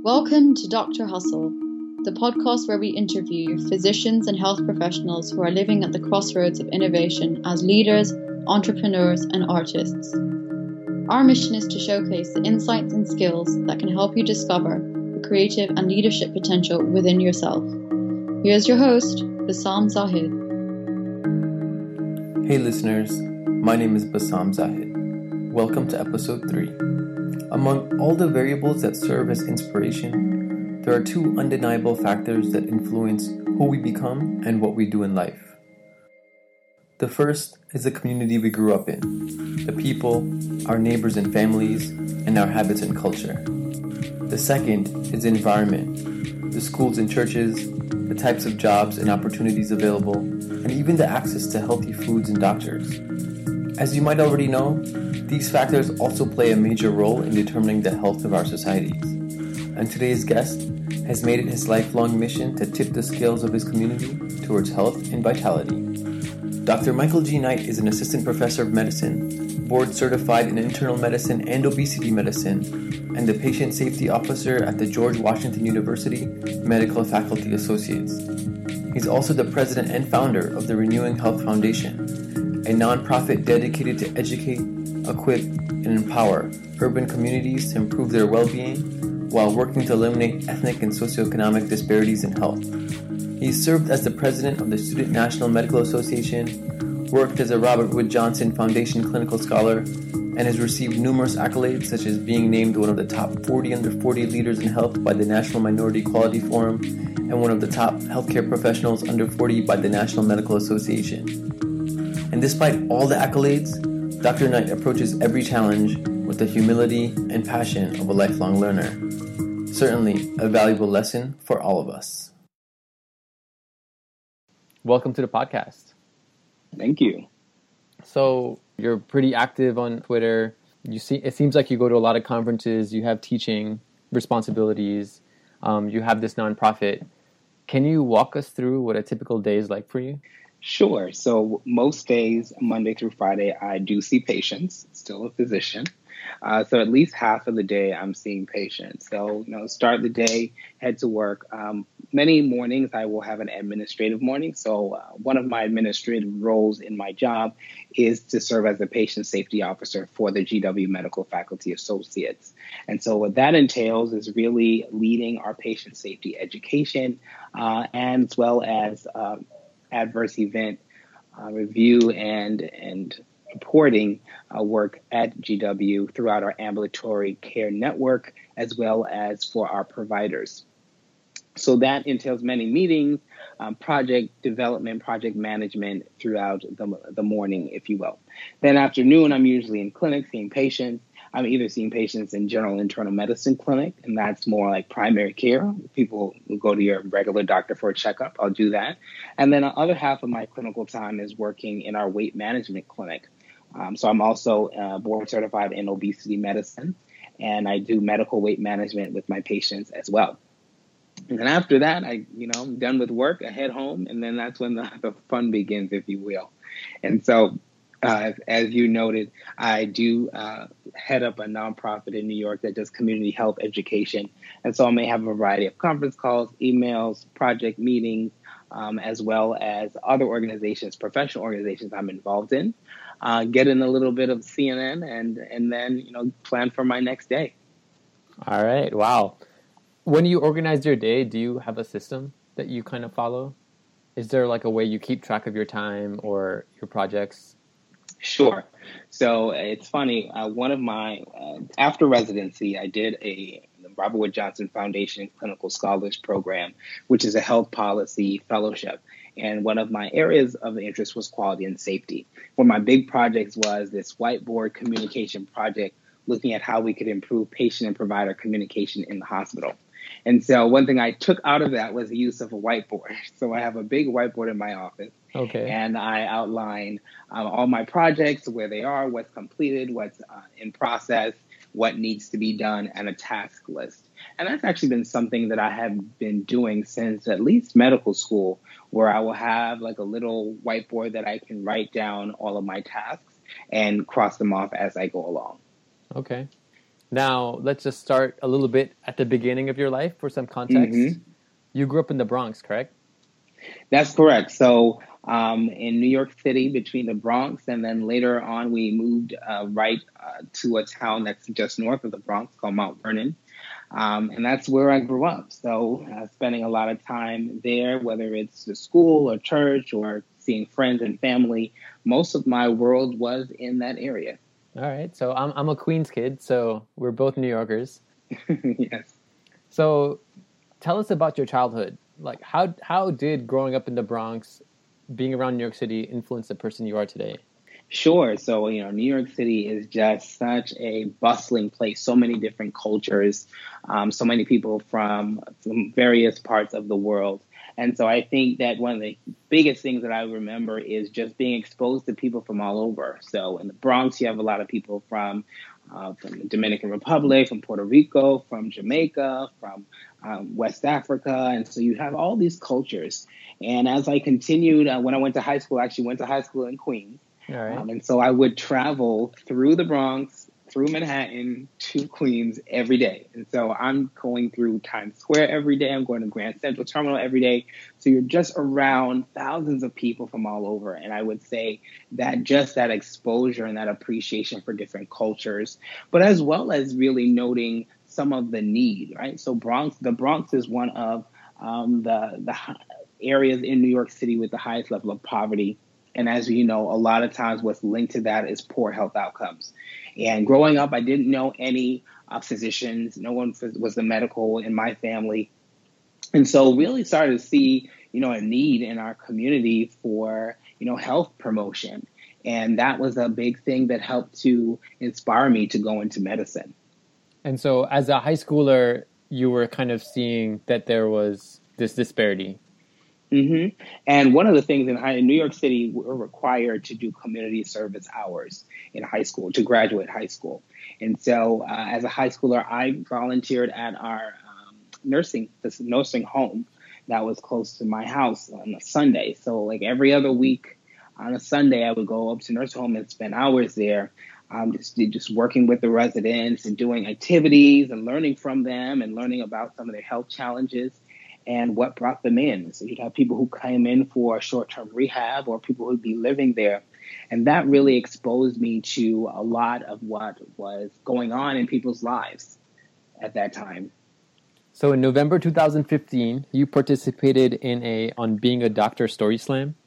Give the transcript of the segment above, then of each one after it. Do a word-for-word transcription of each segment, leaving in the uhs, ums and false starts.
Welcome to Doctor Hustle, the podcast where we interview physicians and health professionals who are living at the crossroads of innovation as leaders, entrepreneurs, and artists. Our mission is to showcase the insights and skills that can help you discover the creative and leadership potential within yourself. Here's your host, Bassam Zahid. Hey listeners, my name is Bassam Zahid. Welcome to episode three. Among all the variables that serve as inspiration, there are two undeniable factors that influence who we become and what we do in life. The first is the community we grew up in, the people, our neighbors and families, and our habits and culture. The second is the environment, the schools and churches, the types of jobs and opportunities available, and even the access to healthy foods and doctors. As you might already know, these factors also play a major role in determining the health of our societies. And today's guest has made it his lifelong mission to tip the scales of his community towards health and vitality. Doctor Michael G. Knight is an assistant professor of medicine, board certified in internal medicine and obesity medicine, and the patient safety officer at the George Washington University Medical Faculty Associates. He's also the president and founder of the Renewing Health Foundation, a nonprofit dedicated to educate, equip, and empower urban communities to improve their well-being while working to eliminate ethnic and socioeconomic disparities in health. He's served as the president of the Student National Medical Association, worked as a Robert Wood Johnson Foundation Clinical Scholar, and has received numerous accolades such as being named one of the top forty under forty leaders in health by the National Minority Quality Forum and one of the top healthcare professionals under forty by the National Medical Association. And despite all the accolades, Doctor Knight approaches every challenge with the humility and passion of a lifelong learner. Certainly a valuable lesson for all of us. Welcome to the podcast. Thank you. So you're pretty active on Twitter. You see, it seems like you go to a lot of conferences. You have teaching responsibilities. Um, you have this nonprofit. Can you walk us through what a typical day is like for you? Sure. So most days, Monday through Friday, I do see patients, still a physician. Uh, so at least half of the day I'm seeing patients. So, you know, start the day, head to work. Um, many mornings I will have an administrative morning. So uh, one of my administrative roles in my job is to serve as a patient safety officer for the G W Medical Faculty Associates. And so what that entails is really leading our patient safety education uh, and as well as uh, adverse event uh, review and and reporting uh, work at G W throughout our ambulatory care network, as well as for our providers. So that entails many meetings, um, project development, project management throughout the, the morning, if you will. Then afternoon, I'm usually in clinic seeing patients. I'm either seeing patients in general internal medicine clinic, and that's more like primary care. People who go to your regular doctor for a checkup, I'll do that. And then the other half of my clinical time is working in our weight management clinic. Um, so I'm also uh, board certified in obesity medicine, and I do medical weight management with my patients as well. And then after that, I, you know, I'm done with work, I head home, and then that's when the, the fun begins, if you will. And so Uh, as you noted, I do uh, head up a nonprofit in New York that does community health education. And so I may have a variety of conference calls, emails, project meetings, um, as well as other organizations, professional organizations I'm involved in, uh, get in a little bit of C N N and, and then, you know, plan for my next day. All right. Wow. When you organize your day, do you have a system that you kind of follow? Is there like a way you keep track of your time or your projects? Sure. So it's funny. Uh, one of my, uh, after residency, I did a the Robert Wood Johnson Foundation Clinical Scholars Program, which is a health policy fellowship. And one of my areas of interest was quality and safety. One of my big projects was this whiteboard communication project looking at how we could improve patient and provider communication in the hospital. And so one thing I took out of that was the use of a whiteboard. So I have a big whiteboard in my office. Okay. And I outline um, all my projects, where they are, what's completed, what's uh, in process, what needs to be done, and a task list. And that's actually been something that I have been doing since at least medical school, where I will have like a little whiteboard that I can write down all of my tasks and cross them off as I go along. Okay. Now, let's just start a little bit at the beginning of your life for some context. Mm-hmm. You grew up in the Bronx, correct? That's correct. So um, in New York City, between the Bronx, and then later on, we moved uh, right uh, to a town that's just north of the Bronx called Mount Vernon. Um, and that's where I grew up. So uh, spending a lot of time there, whether it's the school or church or seeing friends and family, most of my world was in that area. All right. So I'm I'm a Queens kid, so we're both New Yorkers. Yes. So tell us about your childhood. Like how how did growing up in the Bronx, being around New York City, influence the person you are today? Sure. So, you know, New York City is just such a bustling place, so many different cultures, um, so many people from, from various parts of the world. And so I think that one of the biggest things that I remember is just being exposed to people from all over. So in the Bronx, you have a lot of people from uh, from the Dominican Republic, from Puerto Rico, from Jamaica, from um, West Africa. And so you have all these cultures. And as I continued, uh, when I went to high school, I actually went to high school in Queens. All right. Um, and so I would travel through the Bronx, through Manhattan to Queens every day. And so I'm going through Times Square every day. I'm going to Grand Central Terminal every day. So you're just around thousands of people from all over. And I would say that just that exposure and that appreciation for different cultures, but as well as really noting some of the need, right? So Bronx, the Bronx is one of um, the, the areas in New York City with the highest level of poverty. And as you know, a lot of times what's linked to that is poor health outcomes. And growing up, I didn't know any uh, physicians. No one was the medical in my family. And so really started to see, you know, a need in our community for, you know, health promotion. And that was a big thing that helped to inspire me to go into medicine. And so as a high schooler, you were kind of seeing that there was this disparity. Mm-hmm. And one of the things in, high, in New York City, we're required to do community service hours in high school, to graduate high school. And so uh, as a high schooler, I volunteered at our um, nursing, this nursing home that was close to my house on a Sunday. So like every other week on a Sunday, I would go up to nursing home and spend hours there, um, just, just working with the residents and doing activities and learning from them and learning about some of their health challenges and what brought them in. So you'd have people who came in for short-term rehab or people who'd be living there. And that really exposed me to a lot of what was going on in people's lives at that time. So in November two thousand fifteen, you participated in a On Being a Doctor Story Slam.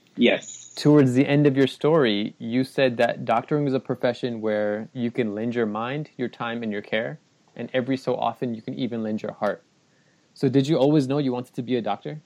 Yes. Towards the end of your story, you said that doctoring is a profession where you can lend your mind, your time, and your care. And every so often, you can even lend your heart. So did you always know you wanted to be a doctor?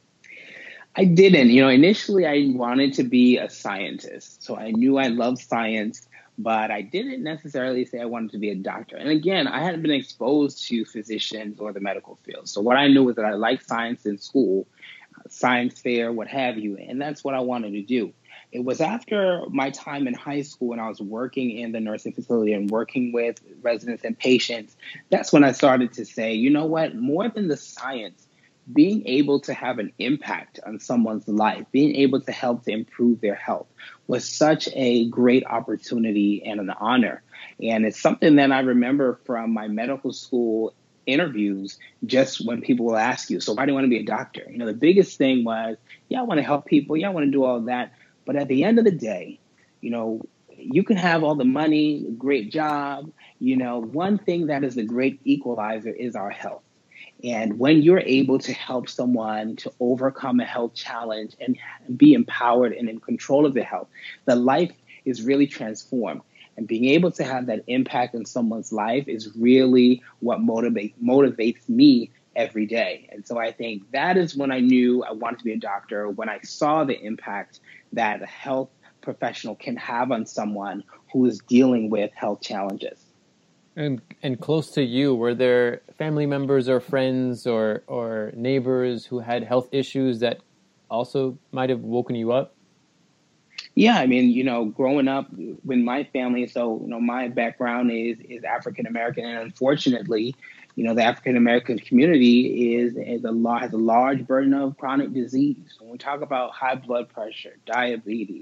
I didn't. You know, initially I wanted to be a scientist. So I knew I loved science, but I didn't necessarily say I wanted to be a doctor. And again, I hadn't been exposed to physicians or the medical field. So what I knew was that I liked science in school, science fair, what have you. And that's what I wanted to do. It was after my time in high school when I was working in the nursing facility and working with residents and patients, that's when I started to say, you know what, more than the science, being able to have an impact on someone's life, being able to help to improve their health was such a great opportunity and an honor. And it's something that I remember from my medical school interviews, just when people will ask you, so why do you want to be a doctor? You know, the biggest thing was, yeah, I want to help people. Yeah, I want to do all that. But at the end of the day, you know, you can have all the money, great job. You know, one thing that is the great equalizer is our health. And when you're able to help someone to overcome a health challenge and be empowered and in control of their health, the life is really transformed. And being able to have that impact on someone's life is really what motivate, motivates me every day. And so I think that is when I knew I wanted to be a doctor, when I saw the impact that a health professional can have on someone who is dealing with health challenges. And and close to you, were there family members or friends or, or neighbors who had health issues that also might have woken you up? Yeah, I mean, you know, growing up with my family, so, you know, my background is is African American, and unfortunately, you know, the African American community is, is a lot, has a large burden of chronic disease. When we talk about high blood pressure, diabetes,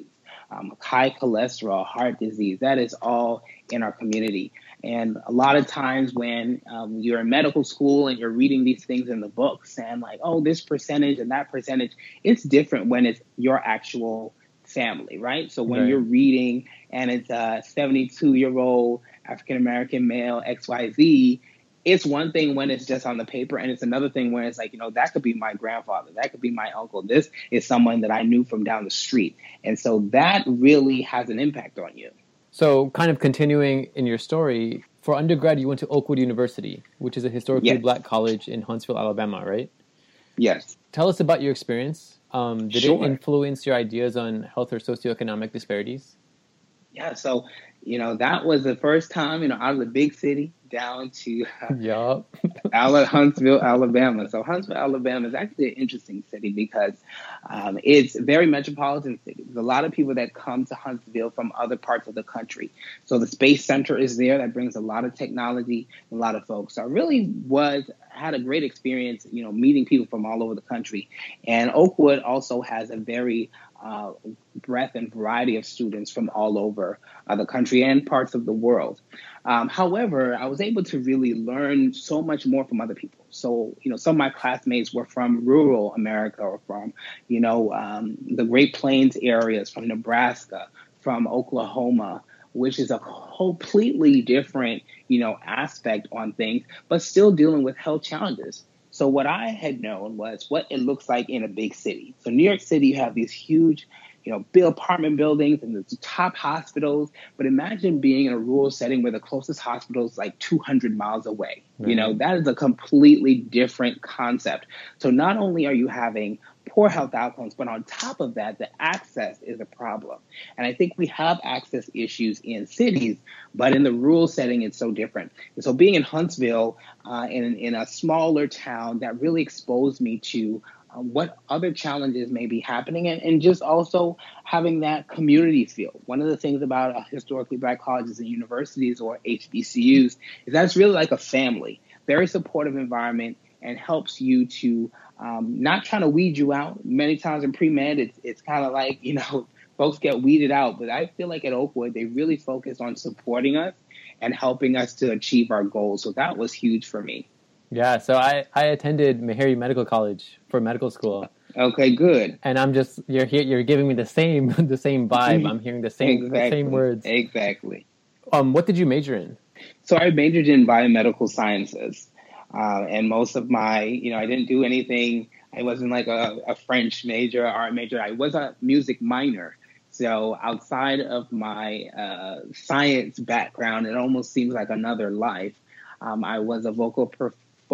um, high cholesterol, heart disease. That is all in our community. And a lot of times when um, you're in medical school and you're reading these things in the books and like, oh, this percentage and that percentage, it's different when it's your actual family, right? So when Right. you're reading and it's a seventy-two-year-old African-American male, X Y Z, it's one thing when it's just on the paper, and it's another thing when it's like, you know, that could be my grandfather, that could be my uncle. This is someone that I knew from down the street. And so that really has an impact on you. So kind of continuing in your story, for undergrad, you went to Oakwood University, which is a historically Yes. black college in Huntsville, Alabama, right? Yes. Tell us about your experience. Um, did Sure. it influence your ideas on health or socioeconomic disparities? Yeah. So, you know, that was the first time, you know, out of the big city down to uh, Yup. Ala- Huntsville, Alabama. So Huntsville, Alabama is actually an interesting city because um, it's a very metropolitan city. There's a lot of people that come to Huntsville from other parts of the country. So the Space Center is there that brings a lot of technology, a lot of folks. So I really was had a great experience, you know, meeting people from all over the country. And Oakwood also has a very uh, breadth and variety of students from all over uh, the country and parts of the world. Um, however, I was able to really learn so much more from other people. So, you know, some of my classmates were from rural America or from, you know, um, the Great Plains areas, from Nebraska, from Oklahoma, which is a completely different, you know, aspect on things, but still dealing with health challenges. So what I had known was what it looks like in a big city. So New York City, you have these huge, you know, big apartment buildings and the top hospitals. But imagine being in a rural setting where the closest hospital is like two hundred miles away. Right. You know, that is a completely different concept. So not only are you having poor health outcomes, but on top of that, the access is a problem. And I think we have access issues in cities, but in the rural setting, it's so different. And so being in Huntsville, uh, in, in a smaller town, that really exposed me to uh, what other challenges may be happening, and, and just also having that community feel. One of the things about uh, historically black colleges and universities, or H B C Us, is that it's really like a family, very supportive environment, and helps you to um, not trying to weed you out. Many times in pre-med, it's, it's kind of like, you know, folks get weeded out. But I feel like at Oakwood, they really focus on supporting us and helping us to achieve our goals. So that was huge for me. Yeah, so I, I attended Meharry Medical College for medical school. Okay, good. And I'm just you're here you're giving me the same the same vibe. I'm hearing the same Exactly. the same words. Exactly. Um what did you major in? So I majored in biomedical sciences. Uh, and most of my, you know, I didn't do anything. I wasn't like a, a French major, art major. I was a music minor. So outside of my uh, science background, it almost seems like another life. Um, I was a vocal per-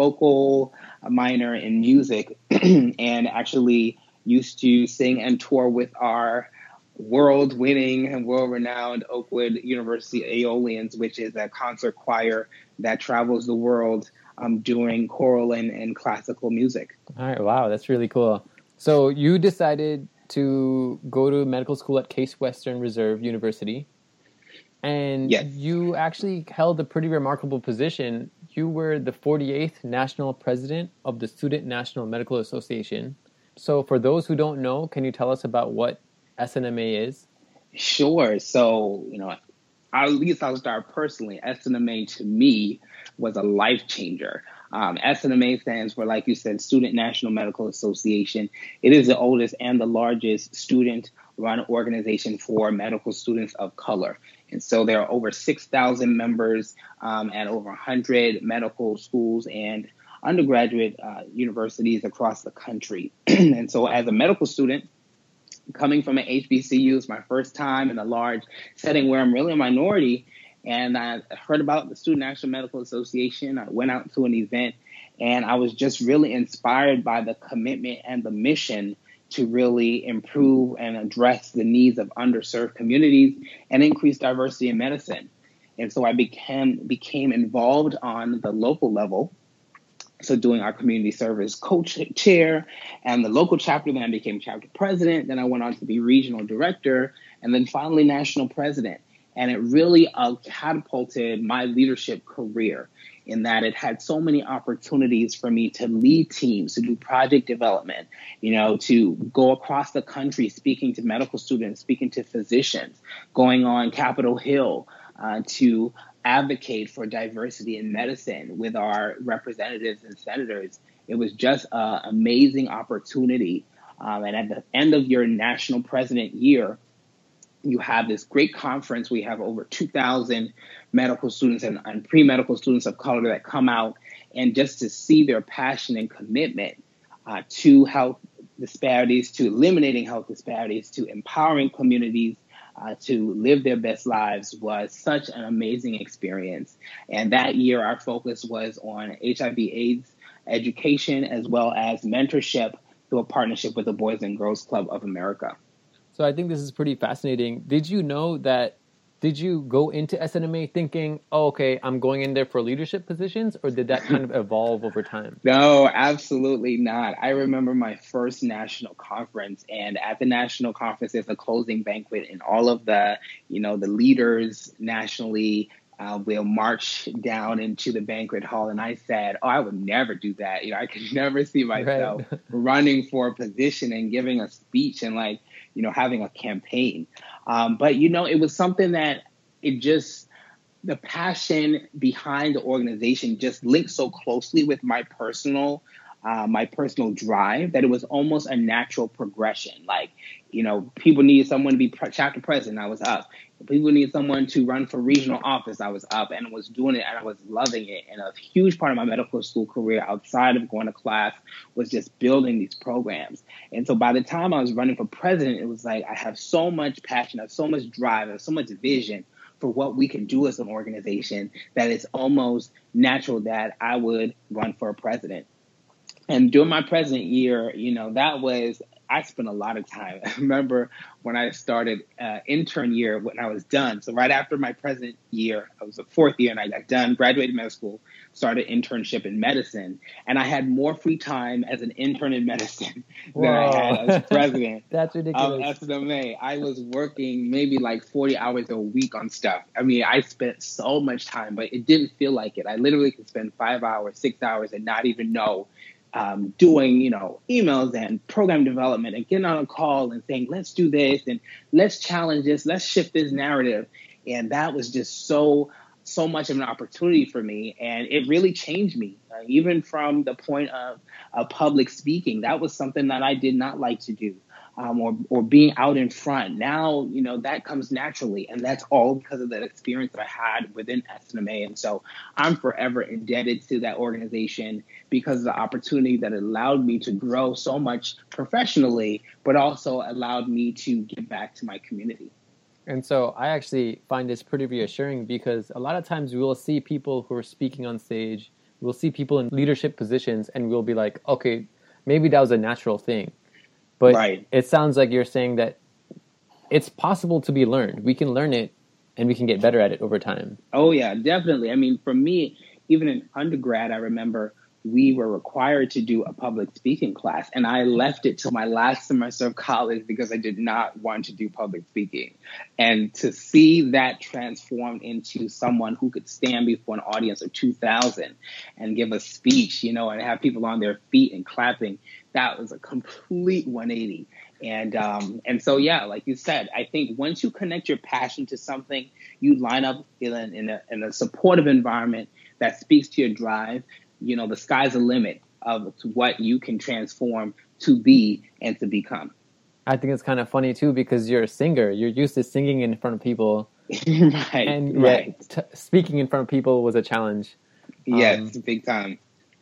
vocal minor in music and actually used to sing and tour with our world-winning and world-renowned Oakwood University Aeolians, which is a concert choir that travels the world um, doing choral and, and classical music. All right, wow, that's really cool. So you decided to go to medical school at Case Western Reserve University, and Yes. you actually held a pretty remarkable position. You were the forty-eighth National President of the Student National Medical Association. So for those who don't know, can you tell us about what S N M A is? Sure. So, you know, at least I'll start personally. S N M A to me was a life changer. Um, S N M A stands for, like you said, Student National Medical Association. It is the oldest and the largest student-run organization for medical students of color. And so there are over six thousand members um, at over one hundred medical schools and undergraduate uh, universities across the country. And so as a medical student, coming from an H B C U, it's my first time in a large setting where I'm really a minority. And I heard about the Student National Medical Association. I went out to an event, and I was just really inspired by the commitment and the mission to really improve and address the needs of underserved communities and increase diversity in medicine. And so I became became involved on the local level. So doing our community service co-chair and the local chapter, then I became chapter president. Then I went on to be regional director and then finally national president. And it really uh, catapulted my leadership career in that it had so many opportunities for me to lead teams, to do project development, you know, to go across the country speaking to medical students, speaking to physicians, going on Capitol Hill uh, to advocate for diversity in medicine with our representatives and senators. It was just an amazing opportunity. Um, and at the end of your national president year, you have this great conference. We have over two thousand medical students and, and pre-medical students of color that come out, and just to see their passion and commitment uh, to health disparities, to eliminating health disparities, to empowering communities uh, to live their best lives was such an amazing experience. And that year, our focus was on H I V AIDS education as well as mentorship through a partnership with the Boys and Girls Club of America. So I think this is pretty fascinating. Did you know that, did you go into S N M A thinking, oh, okay, I'm going in there for leadership positions, or did that kind of evolve over time? No, absolutely not. I remember my first national conference, and at the national conference, there's a closing banquet, and all of the, you know, the leaders nationally uh, will march down into the banquet hall. And I said, oh, I would never do that. You know, I could never see myself right. running for a position and giving a speech and like, you know, having a campaign. Um, but, you know, it was something that it just, the passion behind the organization just linked so closely with my personal, uh, my personal drive that it was almost a natural progression. Like, you know, people needed someone to be pre- chapter president, I was up. People needed someone to run for regional office, I was up and was doing it and I was loving it. And a huge part of my medical school career outside of going to class was just building these programs. And so by the time I was running for president, it was like I have so much passion, I have so much drive, I have so much vision for what we can do as an organization that it's almost natural that I would run for a president. And during my president year, you know, that was, I spent a lot of time. I remember when I started uh, intern year when I was done. So right after my president year, I was the fourth year and I got done, graduated medical school, started internship in medicine. And I had more free time as an intern in medicine Whoa. than I had as president. That's ridiculous. Of S N M A. I was working maybe like forty hours a week on stuff. I mean, I spent so much time, but it didn't feel like it. I literally could spend five hours, six hours and not even know. Um, doing, you know, emails and program development and getting on a call and saying, let's do this and let's challenge this, let's shift this narrative. And that was just so, so much of an opportunity for me. And it really changed me, uh, even from the point of uh, public speaking. That was something that I did not like to do. Um, or, or being out in front. Now, you know, that comes naturally. And that's all because of that experience that I had within S N M A. And so I'm forever indebted to that organization because of the opportunity that allowed me to grow so much professionally, but also allowed me to give back to my community. And so I actually find this pretty reassuring because a lot of times we will see people who are speaking on stage, we'll see people in leadership positions, and we'll be like, okay, maybe that was a natural thing. But right. It sounds like you're saying that it's possible to be learned. We can learn it and we can get better at it over time. Oh, yeah, definitely. I mean, for me, even in undergrad, I remember we were required to do a public speaking class. And I left it till my last semester of college because I did not want to do public speaking. And to see that transformed into someone who could stand before an audience of two thousand and give a speech, you know, and have people on their feet and clapping, that was a complete one eighty. And um, and so, yeah, like you said, I think once you connect your passion to something, you line up in a, in a, in a supportive environment that speaks to your drive. You know, the sky's the limit of what you can transform to be and to become. I think it's kind of funny, too, because you're a singer. You're used to singing in front of people. right, and right. T- speaking in front of people was a challenge. Yes, um, big time.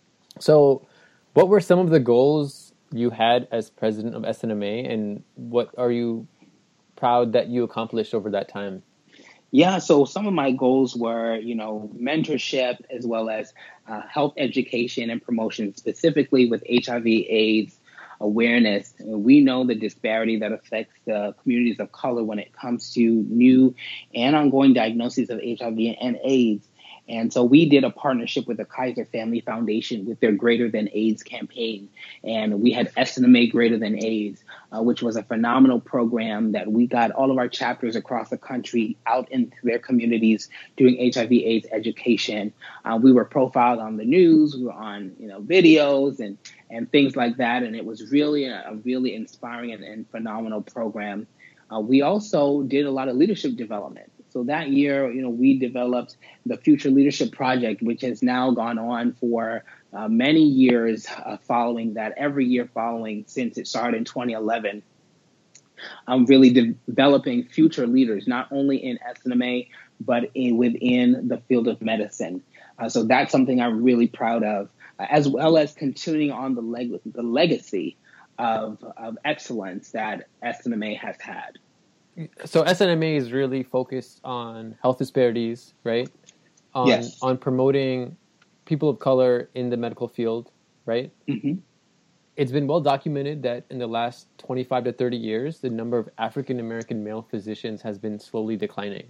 So what were some of the goals you had as president of S N M A, and what are you proud that you accomplished over that time? Yeah, so some of my goals were, you know, mentorship as well as uh, health education and promotion, specifically with H I V AIDS awareness. We know the disparity that affects the communities of color when it comes to new and ongoing diagnoses of H I V and AIDS. And so we did a partnership with the Kaiser Family Foundation with their Greater Than AIDS campaign. And we had S N M A Greater Than AIDS, uh, which was a phenomenal program that we got all of our chapters across the country out into their communities doing H I V AIDS education. Uh, we were profiled on the news, we were on, you know, videos and, and things like that. And it was really a, a really inspiring and, and phenomenal program. Uh, we also did a lot of leadership development. So that year, you know, we developed the Future Leadership Project, which has now gone on for uh, many years uh, following that, every year following since it started in twenty eleven. I'm really de- developing future leaders, not only in S N M A, but in, within the field of medicine. Uh, so that's something I'm really proud of, uh, as well as continuing on the, leg- the legacy of, of excellence that S N M A has had. So S N M A is really focused on health disparities, right? On, yes. On promoting people of color in the medical field, right? Mm-hmm. It's been well documented that in the last twenty-five to thirty years, the number of African-American male physicians has been slowly declining.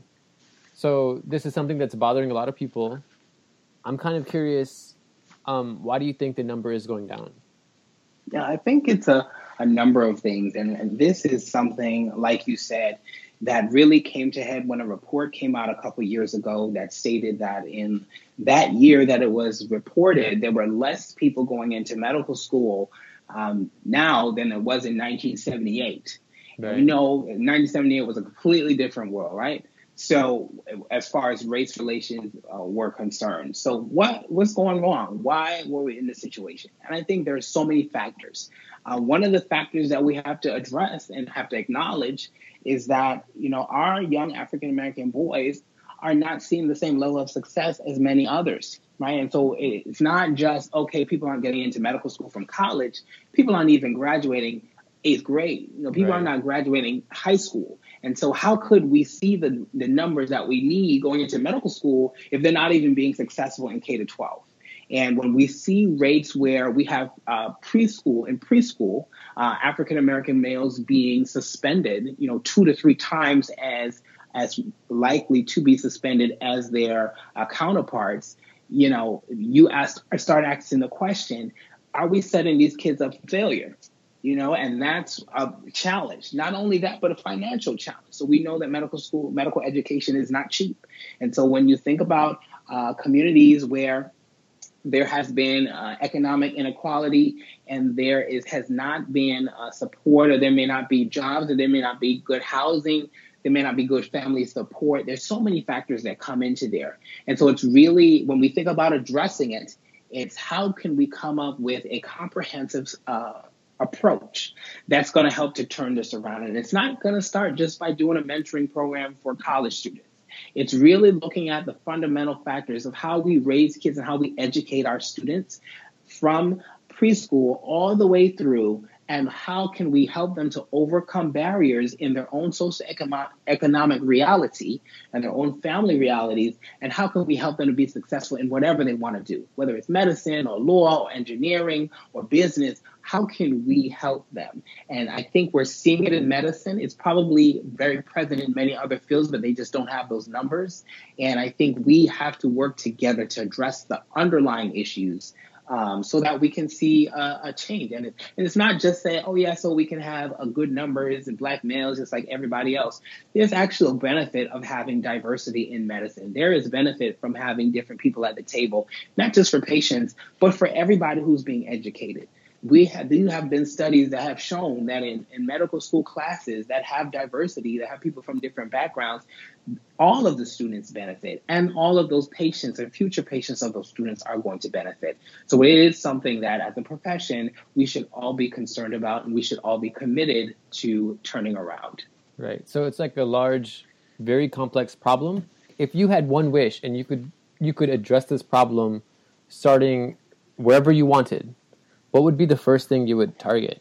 So this is something that's bothering a lot of people. I'm kind of curious, um, why do you think the number is going down? Yeah, I think it's a, a number of things. And, and this is something, like you said, that really came to head when a report came out a couple years ago that stated that in that year that it was reported, there were less people going into medical school um, now than it was in nineteen seventy-eight. Right. And we know nineteen seventy-eight was a completely different world, right? So as far as race relations uh, were concerned. So what what's going wrong? Why were we in this situation? And I think there are so many factors. Uh, one of the factors that we have to address and have to acknowledge is that, you know, our young African-American boys are not seeing the same level of success as many others, right? And so it's not just, okay, people aren't getting into medical school from college. People aren't even graduating eighth grade. You know, people right. are not graduating high school. And so how could we see the, the numbers that we need going into medical school if they're not even being successful in K to twelve? And when we see rates where we have uh, preschool in preschool, uh, African-American males being suspended, you know, two to three times as as likely to be suspended as their uh, counterparts, you know, you ask, start asking the question, are we setting these kids up for failure? You know, and that's a challenge. Not only that, but a financial challenge. So we know that medical school, medical education is not cheap. And so when you think about uh, communities where there has been uh, economic inequality and there is has not been uh, support, or there may not be jobs, or there may not be good housing, there may not be good family support. There's so many factors that come into there. And so it's really, when we think about addressing it, it's how can we come up with a comprehensive uh, approach that's going to help to turn this around. And it's not going to start just by doing a mentoring program for college students. It's really looking at the fundamental factors of how we raise kids and how we educate our students from preschool all the way through, and how can we help them to overcome barriers in their own socioeconomic reality and their own family realities, and how can we help them to be successful in whatever they want to do, whether it's medicine or law or engineering or business. How can we help them? And I think we're seeing it in medicine. It's probably very present in many other fields, but they just don't have those numbers. And I think we have to work together to address the underlying issues Um, so that we can see a, a change. And, it, and it's not just saying, oh, yeah, so we can have a good numbers and black males just like everybody else. There's actual benefit of having diversity in medicine. There is benefit from having different people at the table, not just for patients, but for everybody who's being educated. We have, there have been studies that have shown that in, in medical school classes that have diversity, that have people from different backgrounds, all of the students benefit, and all of those patients and future patients of those students are going to benefit. So it is something that as a profession, we should all be concerned about, and we should all be committed to turning around. Right. So it's like a large, very complex problem. If you had one wish and you could you could address this problem starting wherever you wanted, what would be the first thing you would target?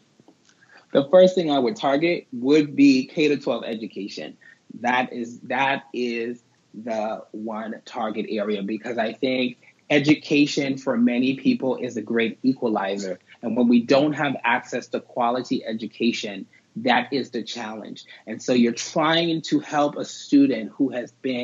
The first thing I would target would be K to twelve education. That is that is the one target area, because I think education for many people is a great equalizer. And when we don't have access to quality education, that is the challenge. And so you're trying to help a student who has been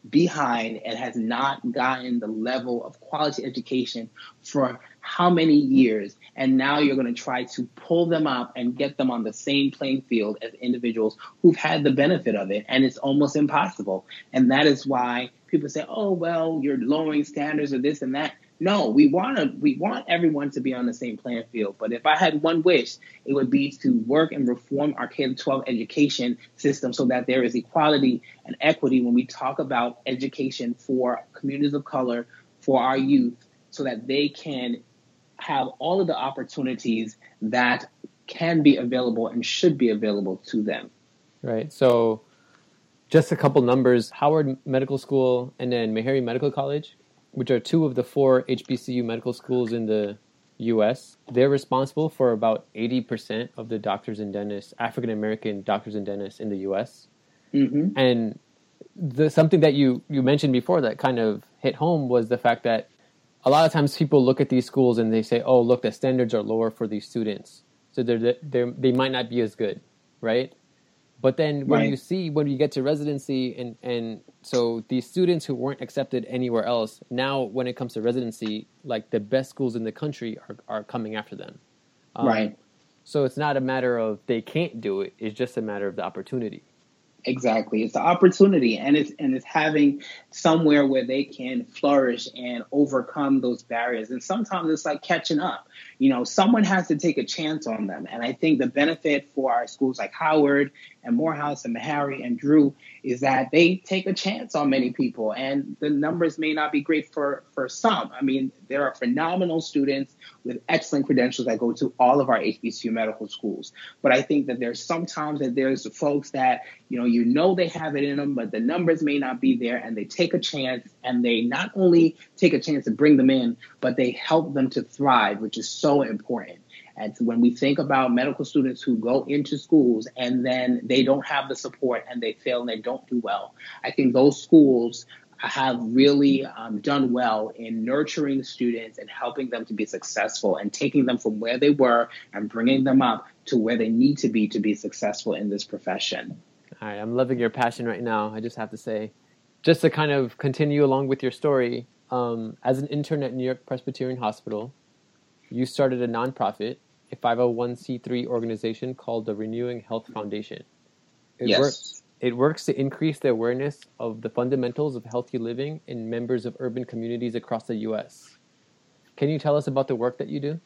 behind and has not gotten the level of quality education for how many years, and now you're going to try to pull them up and get them on the same playing field as individuals who've had the benefit of it, and it's almost impossible. And that is why people say, oh, well, you're lowering standards or this and that. No, we want to. We want everyone to be on the same playing field. But if I had one wish, it would be to work and reform our K through twelve education system so that there is equality and equity when we talk about education for communities of color, for our youth, so that they can have all of the opportunities that can be available and should be available to them. Right. So just a couple numbers: Howard Medical School and then Meharry Medical College, which are two of the four H B C U medical schools in the U S. They're responsible for about eighty percent of the doctors and dentists, African-American doctors and dentists in the U S. Mm-hmm. And the something that you, you mentioned before that kind of hit home was the fact that a lot of times people look at these schools and they say, oh, look, the standards are lower for these students, so they're, they're, they might not be as good, right? But then when right. you see, when you get to residency, and, and so these students who weren't accepted anywhere else, now when it comes to residency, like the best schools in the country are, are coming after them. Um, right. So it's not a matter of they can't do it. It's just a matter of the opportunity. Exactly. It's the opportunity, and it's and it's having somewhere where they can flourish and overcome those barriers. And sometimes it's like catching up. You know, someone has to take a chance on them. And I think the benefit for our schools like Howard and Morehouse and Meharry and Drew is that they take a chance on many people. And the numbers may not be great for, for some. I mean, there are phenomenal students with excellent credentials that go to all of our H B C U medical schools. But I think that there's sometimes that there's folks that, you know, you know they have it in them, but the numbers may not be there, and they take a chance, and they not only take a chance to bring them in, but they help them to thrive, which is so important. And so when we think about medical students who go into schools and then they don't have the support and they fail and they don't do well, I think those schools have really um, done well in nurturing students and helping them to be successful and taking them from where they were and bringing them up to where they need to be to be successful in this profession. All right, I'm loving your passion right now, I just have to say. Just to kind of continue along with your story, um, as an intern at New York Presbyterian Hospital, you started a nonprofit, a five oh one c three organization called the Renewing Health Foundation. It yes. Works, it works to increase the awareness of the fundamentals of healthy living in members of urban communities across the U S. Can you tell us about the work that you do?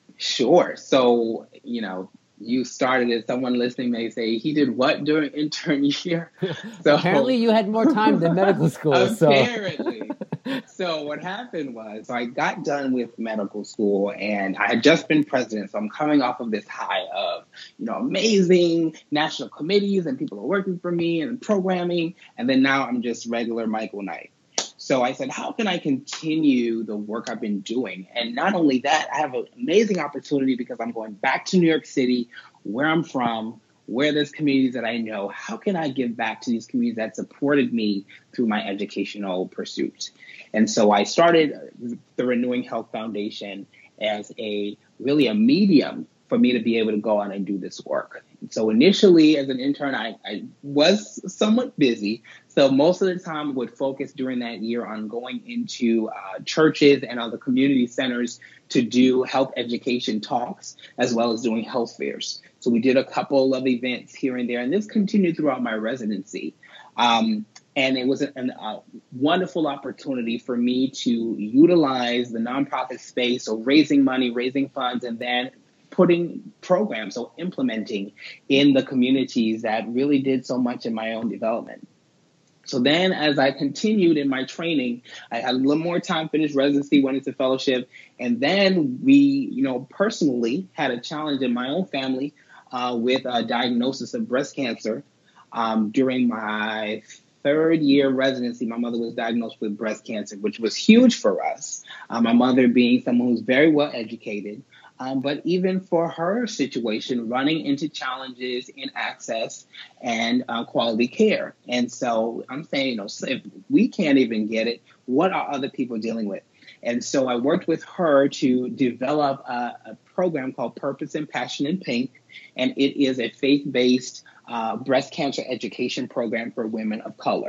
Sure. So, you know, you started it. Someone listening may say, he did what during intern year? So apparently you had more time than medical school. Apparently. So. So what happened was, so I got done with medical school and I had just been president. So I'm coming off of this high of, you know, amazing national committees and people are working for me and programming. And then now I'm just regular Michael Knight. So I said, how can I continue the work I've been doing? And not only that, I have an amazing opportunity because I'm going back to New York City, where I'm from, where there's communities that I know. How can I give back to these communities that supported me through my educational pursuit? And so I started the Renewing Health Foundation as a really a medium for me to be able to go out and do this work. So initially, as an intern, I, I was somewhat busy. So most of the time I would focus during that year on going into uh, churches and other community centers to do health education talks, as well as doing health fairs. So we did a couple of events here and there, and this continued throughout my residency. Um, and it was a, a wonderful opportunity for me to utilize the nonprofit space, so raising money, raising funds, and then putting programs, so implementing in the communities that really did so much in my own development. So then as I continued in my training, I had a little more time, finished residency, went into fellowship, and then we, you know, personally had a challenge in my own family uh, with a diagnosis of breast cancer. Um, during my third year residency, my mother was diagnosed with breast cancer, which was huge for us. Uh, my mother being someone who's very well educated. Um, but even for her situation, running into challenges in access and uh, quality care. And so I'm saying, you know, if we can't even get it, what are other people dealing with? And so I worked with her to develop a, a program called Purpose and Passion in Pink. And it is a faith-based uh, breast cancer education program for women of color.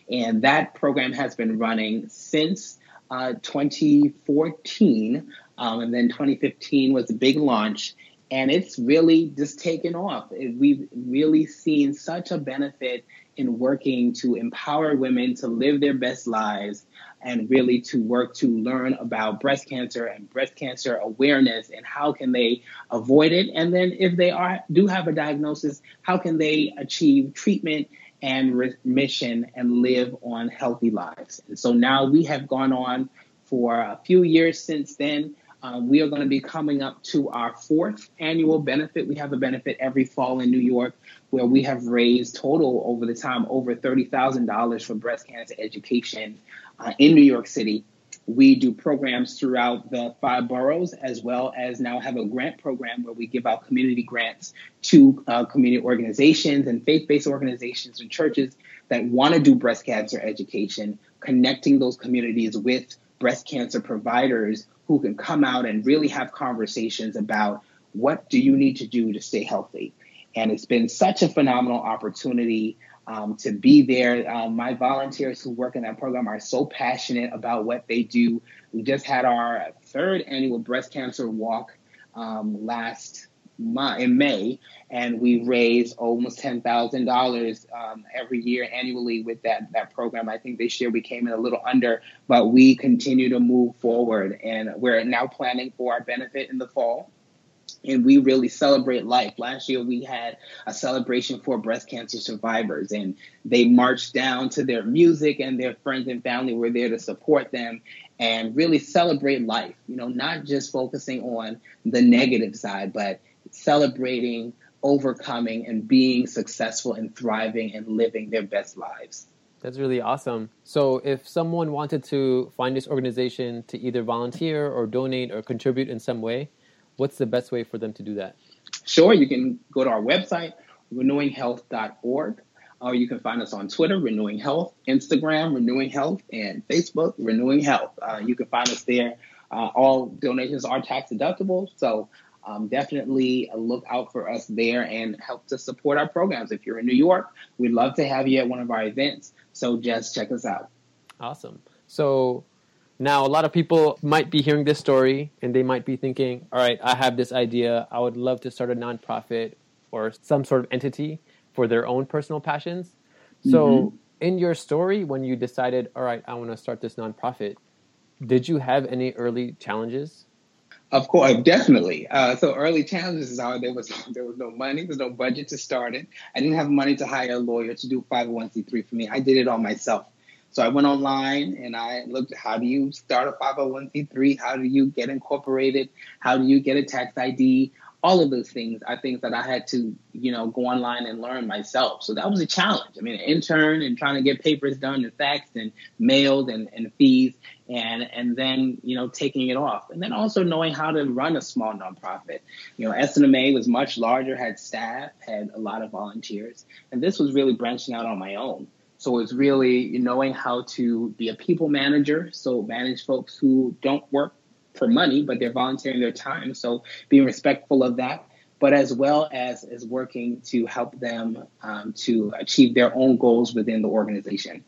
And that program has been running since uh, twenty fourteen. Um, and then twenty fifteen was a big launch. And it's really just taken off. We've really seen such a benefit in working to empower women to live their best lives and really to work to learn about breast cancer and breast cancer awareness and how can they avoid it. And then if they are do have a diagnosis, how can they achieve treatment and remission and live on healthy lives. And so now we have gone on for a few years since then. Um, we are going to be coming up to our fourth annual benefit. We have a benefit every fall in New York where we have raised total over the time over thirty thousand dollars for breast cancer education uh, in New York City. We do programs throughout the five boroughs, as well as now have a grant program where we give out community grants to uh, community organizations and faith-based organizations and churches that want to do breast cancer education, connecting those communities with breast cancer providers who can come out and really have conversations about what do you need to do to stay healthy. And it's been such a phenomenal opportunity um, to be there. Um, my volunteers who work in that program are so passionate about what they do. We just had our third annual breast cancer walk um, last month in May, and we raised almost ten thousand dollars um, every year annually with that, that program. I think this year we came in a little under, but we continue to move forward, and we're now planning for our benefit in the fall. And we really celebrate life. Last year, we had a celebration for breast cancer survivors, and they marched down to their music, and their friends and family were there to support them and really celebrate life. You know, not just focusing on the negative side, but celebrating, overcoming, and being successful and thriving and living their best lives. That's really awesome. So if someone wanted to find this organization to either volunteer or donate or contribute in some way, what's the best way for them to do that? Sure. You can go to our website, renewing health dot org, or you can find us on Twitter, Renewing Health, Instagram, Renewing Health, and Facebook, Renewing Health. Uh, you can find us there. Uh, all donations are tax deductible. So um, definitely look out for us there and help to support our programs. If you're in New York, we'd love to have you at one of our events. So just check us out. Awesome. So now, a lot of people might be hearing this story and they might be thinking, all right, I have this idea. I would love to start a nonprofit or some sort of entity for their own personal passions. So mm-hmm. in your story, when you decided, all right, I want to start this nonprofit, did you have any early challenges? Of course, definitely. Uh, so early challenges are there was there was no money, there's no budget to start it. I didn't have money to hire a lawyer to do five oh one c three for me. I did it all myself. So I went online and I looked at how do you start a five oh one c three? How do you get incorporated? How do you get a tax I D? All of those things are things that I had to, you know, go online and learn myself. So that was a challenge. I mean, an intern and trying to get papers done and faxed and mailed and, and fees and and then, you know, taking it off. And then also knowing how to run a small nonprofit. You know, S N M A was much larger, had staff, had a lot of volunteers. And this was really branching out on my own. So it's really knowing how to be a people manager, so manage folks who don't work for money, but they're volunteering their time. So being respectful of that, but as well as, as working to help them um, to achieve their own goals within the organization.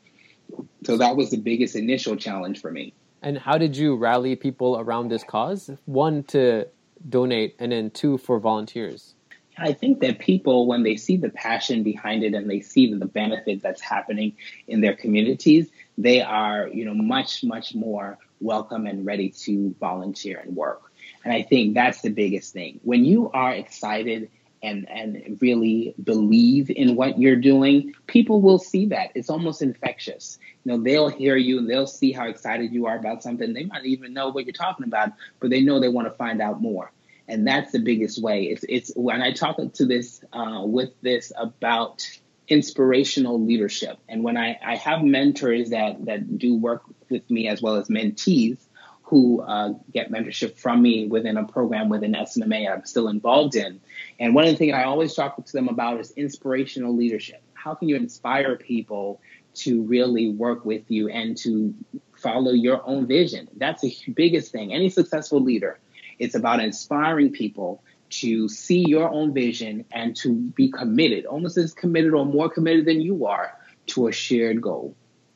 So that was the biggest initial challenge for me. And how did you rally people around this cause? One, to donate, and then two, for volunteers. I think that people, when they see the passion behind it and they see the benefit that's happening in their communities, they are, you know, much, much more welcome and ready to volunteer and work. And I think that's the biggest thing. When you are excited and, and really believe in what you're doing, people will see that. It's almost infectious. You know, they'll hear you and they'll see how excited you are about something. They might even know what you're talking about, but they know they want to find out more. And that's the biggest way. It's it's when I talk to this uh, with this about inspirational leadership. And when I, I have mentors that, that do work with me as well as mentees who uh, get mentorship from me within a program within S N M A I'm still involved in. And one of the things I always talk to them about is inspirational leadership. How can you inspire people to really work with you and to follow your own vision? That's the biggest thing. Any successful leader, it's about inspiring people to see your own vision and to be committed, almost as committed or more committed than you are to a shared goal.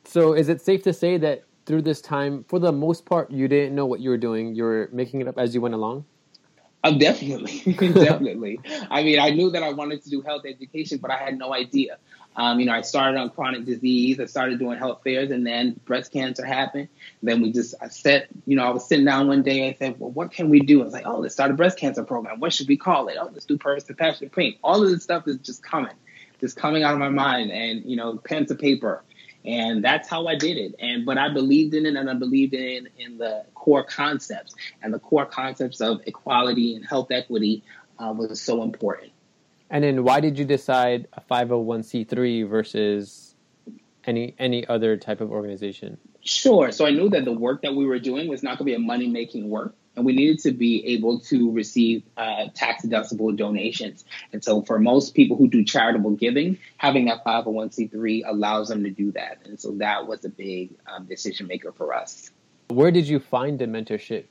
So is it safe to say that through this time, for the most part, you didn't know what you were doing? You were making it up as you went along? Oh, definitely. Definitely. I mean, I knew that I wanted to do health education, but I had no idea. Um, you know, I started on chronic disease. I started doing health fairs, and then breast cancer happened. Then we just, I said, you know, I was sitting down one day and said, well, what can we do? I was like, oh, let's start a breast cancer program. What should we call it? Oh, let's do Purse to Passion Pink. All of this stuff is just coming, just coming out of my mind, and, you know, pen to paper. And that's how I did it. And but I believed in it, and I believed in in the core concepts. And the core concepts of equality and health equity uh, was so important. And then why did you decide a five oh one c three versus any any other type of organization? Sure. So I knew that the work that we were doing was not going to be a money-making work. And we needed to be able to receive uh, tax-deductible donations. And so for most people who do charitable giving, having that five oh one c three allows them to do that. And so that was a big um, decision maker for us. Where did you find the mentorship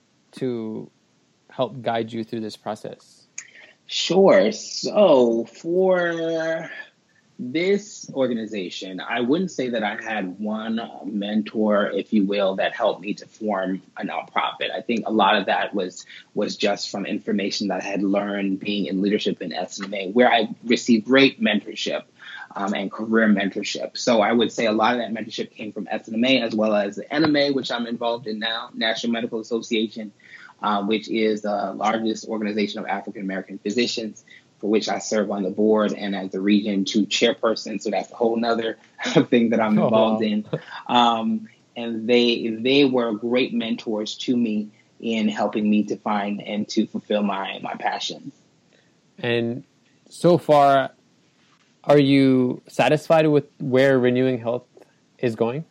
to help guide you through this process? Sure. So for this organization, I wouldn't say that I had one mentor, if you will, that helped me to form a nonprofit. I think a lot of that was was just from information that I had learned being in leadership in S N M A, where I received great mentorship um, and career mentorship. So I would say a lot of that mentorship came from S N M A, as well as the N M A, which I'm involved in now, National Medical Association, uh, which is the largest organization of African American physicians, for which I serve on the board and as the Region two chairperson. So that's a whole nother thing that I'm involved oh, wow. in. Um, and they they were great mentors to me in helping me to find and to fulfill my, my passions. And so far, are you satisfied with where Renewing Health is going?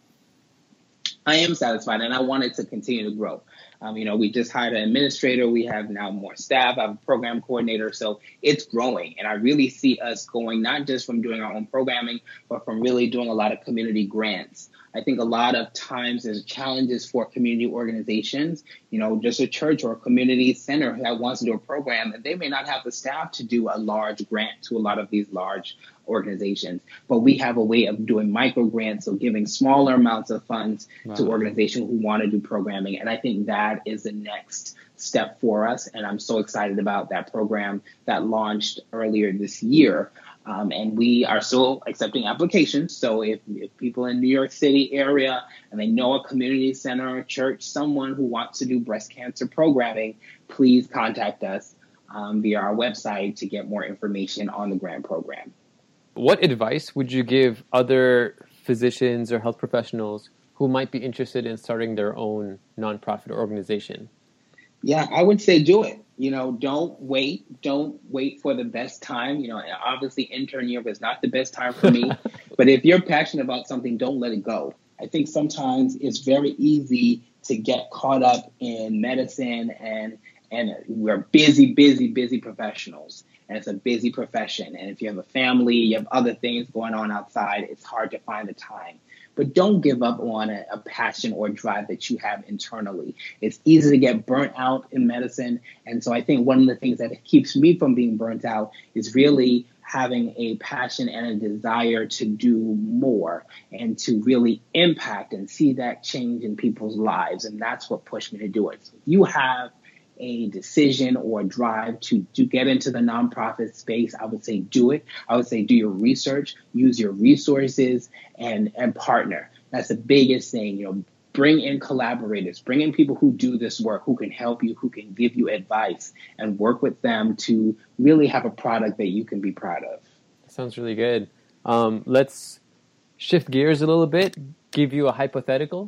I am satisfied, and I want it to continue to grow. Um, you know, we just hired an administrator. We have now more staff. I have a program coordinator. So it's growing. And I really see us going not just from doing our own programming, but from really doing a lot of community grants. I think a lot of times there's challenges for community organizations, you know, just a church or a community center that wants to do a program, and they may not have the staff to do a large grant to a lot of these large organizations. But we have a way of doing micro grants, so giving smaller amounts of funds wow. to organizations who want to do programming. And I think that is the next step for us. And I'm so excited about that program that launched earlier this year. Um, and we are still accepting applications. So if, if people in New York City area and they know a community center or church, someone who wants to do breast cancer programming, please contact us um, via our website to get more information on the grant program. What advice would you give other physicians or health professionals who might be interested in starting their own nonprofit organization? Yeah, I would say do it. You know, don't wait. Don't wait for the best time. You know, obviously intern year was not the best time for me. But if you're passionate about something, don't let it go. I think sometimes it's very easy to get caught up in medicine, and and we're busy, busy, busy professionals. And it's a busy profession. And if you have a family, you have other things going on outside, it's hard to find the time. But don't give up on a, a passion or drive that you have internally. It's easy to get burnt out in medicine. And so I think one of the things that keeps me from being burnt out is really having a passion and a desire to do more and to really impact and see that change in people's lives. And that's what pushed me to do it. So if you have a decision or a drive to, to get into the nonprofit space, I would say do it. I would say do your research, use your resources, and, and partner. That's the biggest thing. You know, bring in collaborators, bring in people who do this work, who can help you, who can give you advice, and work with them to really have a product that you can be proud of. Sounds really good. Um, let's shift gears a little bit, give you a hypothetical.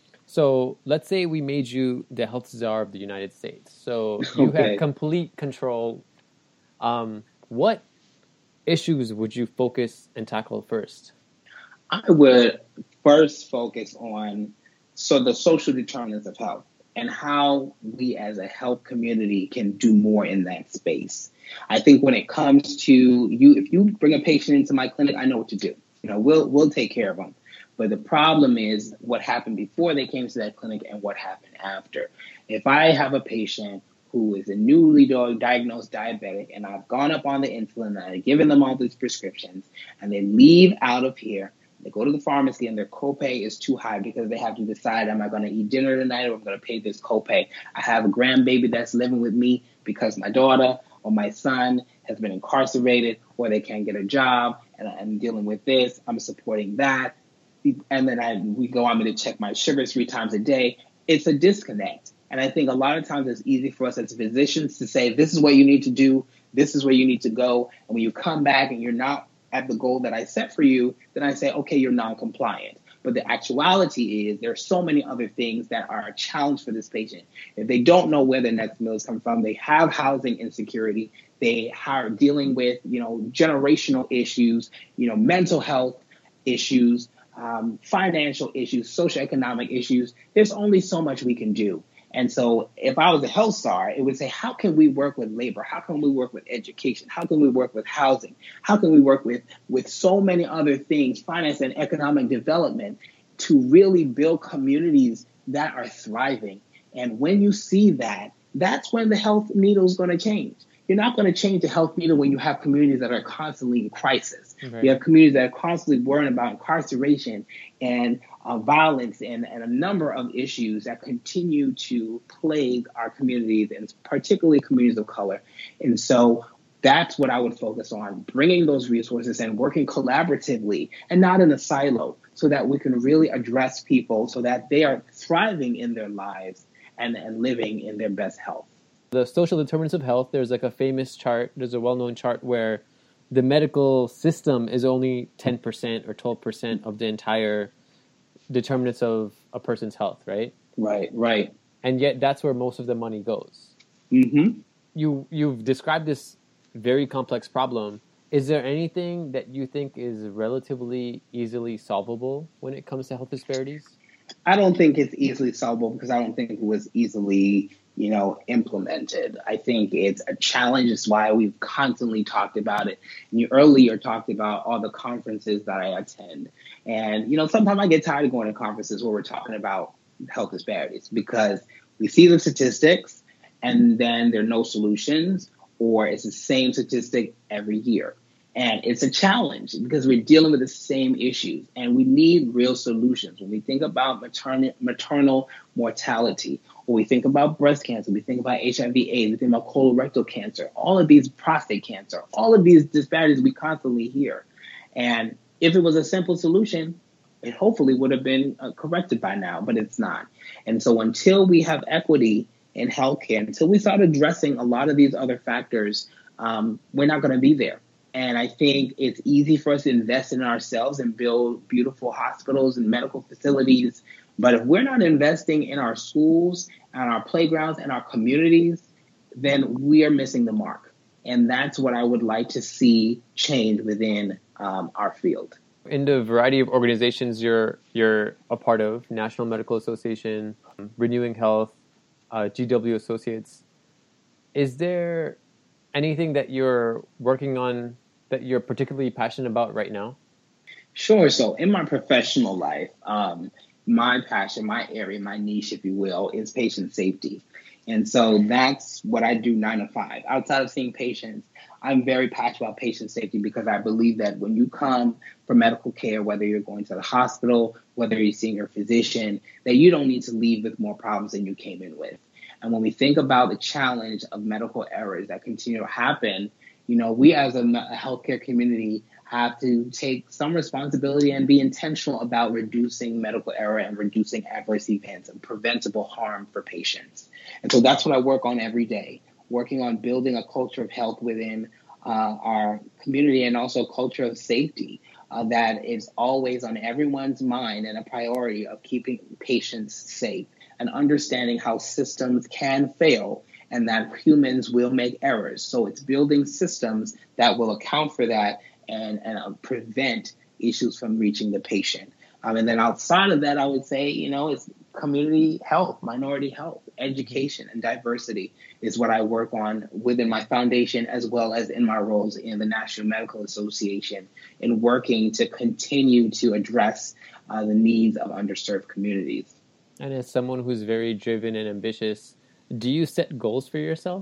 So let's say we made you the health czar of the United States. So you okay. have complete control. Um, what issues would you focus and tackle first? I would first focus on so the social determinants of health and how we as a health community can do more in that space. I think when it comes to you, if you bring a patient into my clinic, I know what to do. You know, we'll we'll take care of them. But the problem is what happened before they came to that clinic and what happened after. If I have a patient who is a newly diagnosed diabetic and I've gone up on the insulin and I've given them all these prescriptions and they leave out of here They go to the pharmacy and their copay is too high because they have to decide, am I going to eat dinner tonight or am I going to pay this copay? I have a grandbaby that's living with me because my daughter or my son has been incarcerated or they can't get a job and I'm dealing with this. I'm supporting that. And then I, we go on me to check my sugar three times a day. It's a disconnect. And I think a lot of times it's easy for us as physicians to say, this is what you need to do. This is where you need to go. And when you come back and you're not at the goal that I set for you, then I say, okay, you're non-compliant. But the actuality is there are so many other things that are a challenge for this patient. If they don't know where their next meals come from, they have housing insecurity, they are dealing with, you know, generational issues, you know, mental health issues, um, financial issues, socioeconomic issues. There's only so much we can do. And so if I was a health star, it would say, how can we work with labor? How can we work with education? How can we work with housing? How can we work with, with so many other things, finance and economic development, to really build communities that are thriving? And when you see that, that's when the health needle is going to change. You're not going to change the health needle when you have communities that are constantly in crisis. Right. You have communities that are constantly worrying about incarceration and uh, violence and, and a number of issues that continue to plague our communities, and particularly communities of color. And so that's what I would focus on, bringing those resources and working collaboratively and not in a silo, so that we can really address people so that they are thriving in their lives and, and living in their best health. The social determinants of health, there's like a famous chart, there's a well-known chart where the medical system is only ten percent or twelve percent of the entire determinants of a person's health, right? Right, right. And yet that's where most of the money goes. Mm-hmm. You, you've described this very complex problem. Is there anything that you think is relatively easily solvable when it comes to health disparities? I don't think it's easily solvable because I don't think it was easily, you know, implemented. I think it's a challenge. It's why we've constantly talked about it. And you earlier talked about all the conferences that I attend. And, you know, sometimes I get tired of going to conferences where we're talking about health disparities because we see the statistics and then there are no solutions, or it's the same statistic every year. And it's a challenge because we're dealing with the same issues and we need real solutions. When we think about maternal, maternal mortality, or we think about breast cancer, we think about H I V AIDS, we think about colorectal cancer, all of these, prostate cancer, all of these disparities we constantly hear. And if it was a simple solution, it hopefully would have been uh, corrected by now, but it's not. And so until we have equity in healthcare, until we start addressing a lot of these other factors, um, we're not going to be there. And I think it's easy for us to invest in ourselves and build beautiful hospitals and medical facilities. But if we're not investing in our schools and our playgrounds and our communities, then we are missing the mark. And that's what I would like to see change within um, our field. In the variety of organizations you're you're a part of, National Medical Association, Renewing Health, uh, G W Associates, is there anything that you're working on that you're particularly passionate about right now? Sure. So in my professional life, um, my passion, my area, my niche, if you will, is patient safety. And so that's what I do nine to five. Outside of seeing patients, I'm very passionate about patient safety because I believe that when you come for medical care, whether you're going to the hospital, whether you're seeing your physician, that you don't need to leave with more problems than you came in with. And when we think about the challenge of medical errors that continue to happen, you know, we as a healthcare community have to take some responsibility and be intentional about reducing medical error and reducing adverse events and preventable harm for patients. And so that's what I work on every day, working on building a culture of health within uh, our community and also a culture of safety uh, that is always on everyone's mind and a priority of keeping patients safe and understanding how systems can fail and that humans will make errors. So it's building systems that will account for that and, and uh, prevent issues from reaching the patient. Um, and then outside of that, I would say, you know, it's community health, minority health, education, and diversity is what I work on within my foundation as well as in my roles in the National Medical Association in working to continue to address uh, the needs of underserved communities. And as someone who's very driven and ambitious, do you set goals for yourself?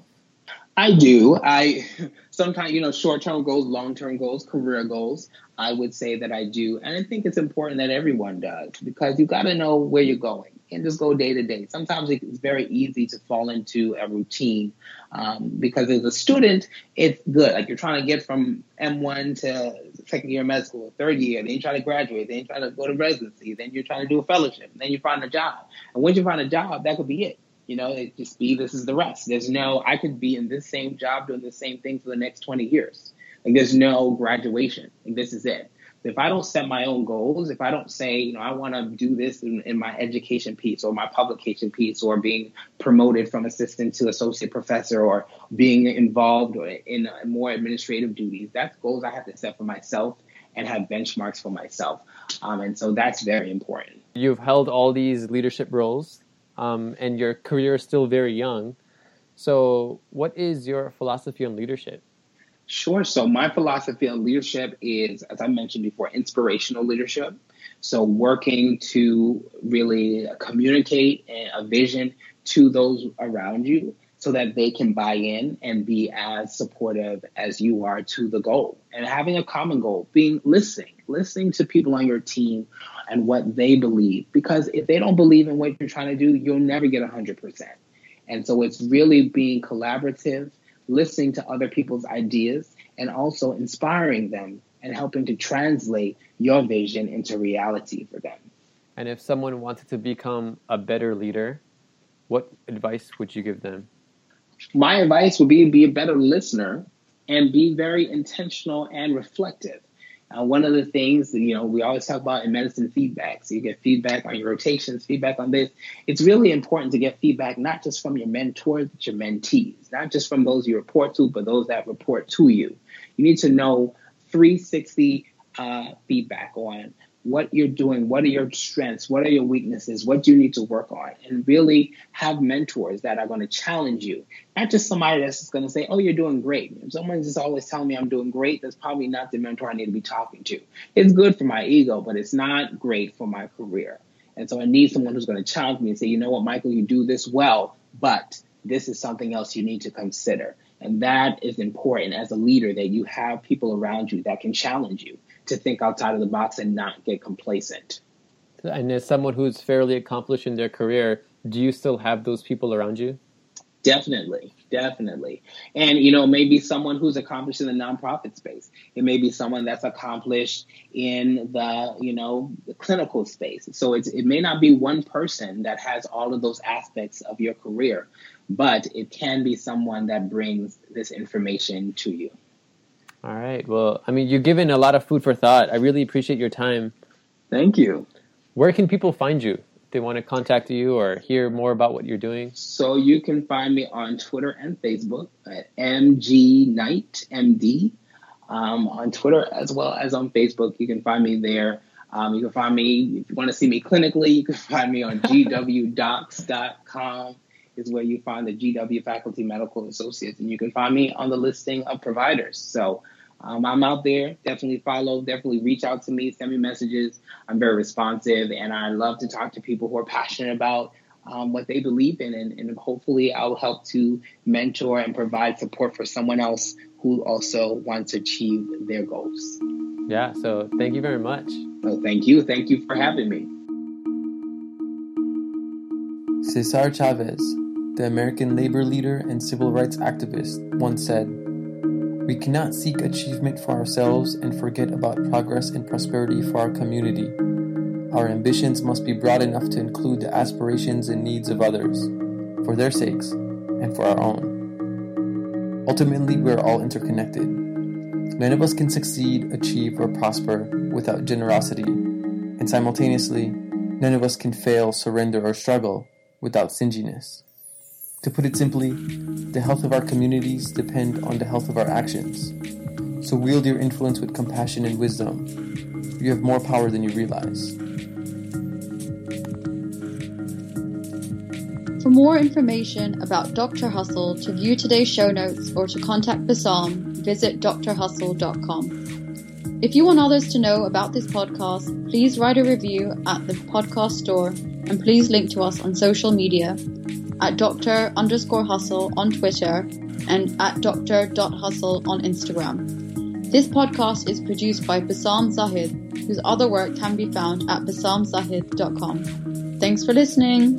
I do. I sometimes, you know, short-term goals, long-term goals, career goals. I would say that I do. And I think it's important that everyone does, because you got to know where you're going and just go day to day. Sometimes it's very easy to fall into a routine um, because as a student, it's good. Like you're trying to get from M one to second year of med school, third year, then you try to graduate, then you try to go to residency, then you're trying to do a fellowship, then you find a job. And once you find a job, that could be it. You know, it just be, this is the rest. There's no, I could be in this same job doing the same thing for the next twenty years. Like there's no graduation. Like this is it. If I don't set my own goals, if I don't say, you know, I want to do this in, in my education piece or my publication piece, or being promoted from assistant to associate professor, or being involved in more administrative duties, that's goals I have to set for myself and have benchmarks for myself. Um, and so that's very important. You've held all these leadership roles. Um, and your career is still very young. So what is your philosophy on leadership? Sure. So my philosophy on leadership is, as I mentioned before, inspirational leadership. So working to really communicate a vision to those around you so that they can buy in and be as supportive as you are to the goal. And having a common goal, being listening, listening to people on your team and what they believe. Because if they don't believe in what you're trying to do, you'll never get one hundred percent. And so it's really being collaborative, listening to other people's ideas, and also inspiring them and helping to translate your vision into reality for them. And if someone wanted to become a better leader, what advice would you give them? My advice would be be a better listener and be very intentional and reflective. Uh, one of the things that, you know, we always talk about in medicine, feedback. So you get feedback on your rotations, feedback on this. It's really important to get feedback, not just from your mentors, but your mentees, not just from those you report to, but those that report to you. You need to know three sixty uh, feedback on what you're doing, what are your strengths, what are your weaknesses, what do you need to work on, and really have mentors that are going to challenge you. Not just somebody that's just going to say, oh, you're doing great. If someone's just always telling me I'm doing great, that's probably not the mentor I need to be talking to. It's good for my ego, but it's not great for my career. And so I need someone who's going to challenge me and say, you know what, Michael, you do this well, but this is something else you need to consider. And that is important as a leader, that you have people around you that can challenge you to think outside of the box and not get complacent. And as someone who's fairly accomplished in their career, do you still have those people around you? Definitely, definitely. And, you know, maybe someone who's accomplished in the nonprofit space. It may be someone that's accomplished in the, you know, the clinical space. So it's, it may not be one person that has all of those aspects of your career, but it can be someone that brings this information to you. All right. Well, I mean, you've given a lot of food for thought. I really appreciate your time. Thank you. Where can people find you if they want to contact you or hear more about what you're doing? So you can find me on Twitter and Facebook at M G Knight M D. Um, on Twitter as well as on Facebook, you can find me there. Um, you can find me, if you want to see me clinically, you can find me on G W docs dot com. Is where you find the G W Faculty Medical Associates, and you can find me on the listing of providers. So um, I'm out there. Definitely follow, definitely reach out to me, send me messages. I'm very responsive, and I love to talk to people who are passionate about um, what they believe in, and, and hopefully I'll help to mentor and provide support for someone else who also wants to achieve their goals. Yeah, so thank you very much. Well, thank you. Thank you for having me. Cesar Chavez, the American labor leader and civil rights activist, once said, "We cannot seek achievement for ourselves and forget about progress and prosperity for our community. Our ambitions must be broad enough to include the aspirations and needs of others, for their sakes and for our own. Ultimately, we are all interconnected. None of us can succeed, achieve, or prosper without generosity, and simultaneously, none of us can fail, surrender, or struggle without stinginess. To put it simply, the health of our communities depend on the health of our actions. So wield your influence with compassion and wisdom. You have more power than you realize." For more information about Doctor Hustle, to view today's show notes, or to contact Bassam, visit d r hustle dot com. If you want others to know about this podcast, please write a review at the podcast store, and please link to us on social media at Doctor underscore Hustle on Twitter and at doctor dot hustle on Instagram. This podcast is produced by Bassam Zahid, whose other work can be found at bassam zahid dot com. Thanks for listening.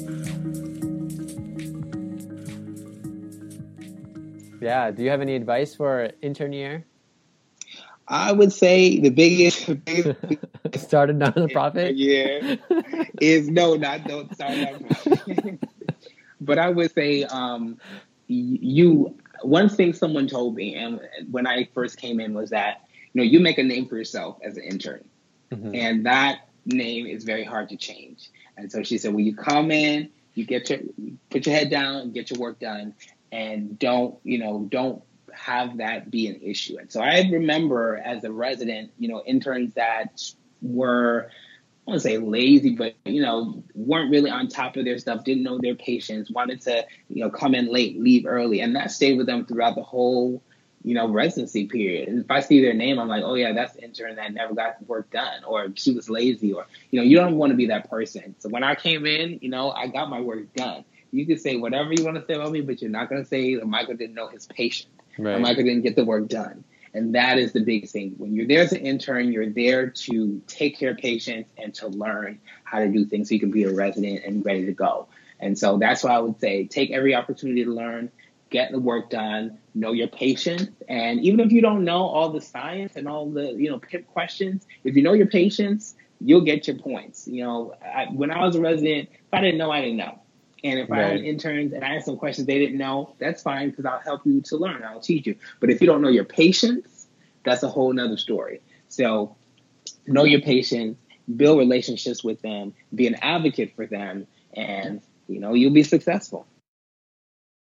Yeah. Do you have any advice for intern year? I would say the biggest, the biggest Start a non-profit? Yeah, is no, not don't start a non-profit. But I would say, um, you. One thing someone told me, and when I first came in, was that you know you make a name for yourself as an intern, mm-hmm. and that name is very hard to change. And so she said, when you come in, you get your put your head down, get your work done, and don't you know don't. have that be an issue. And so I remember as a resident, you know, interns that were, I won't say lazy, but, you know, weren't really on top of their stuff, didn't know their patients, wanted to, you know, come in late, leave early. And that stayed with them throughout the whole, you know, residency period. And if I see their name, I'm like, oh, yeah, that's the intern that never got work done, or she was lazy, or, you know, you don't want to be that person. So when I came in, you know, I got my work done. You can say whatever you want to say about me, but you're not going to say that Michael didn't know his patient. Right. Or Michael didn't get the work done. And that is the big thing. When you're there as an intern, you're there to take care of patients and to learn how to do things so you can be a resident and ready to go. And so that's why I would say take every opportunity to learn, get the work done, know your patients. And even if you don't know all the science and all the, you know, P I P questions, if you know your patients, you'll get your points. You know, I, when I was a resident, if I didn't know, I didn't know. And if right. I had interns and I had some questions they didn't know, that's fine because I'll help you to learn. I'll teach you. But if you don't know your patients, that's a whole nother story. So know your patients, build relationships with them, be an advocate for them, and, you know, you'll be successful.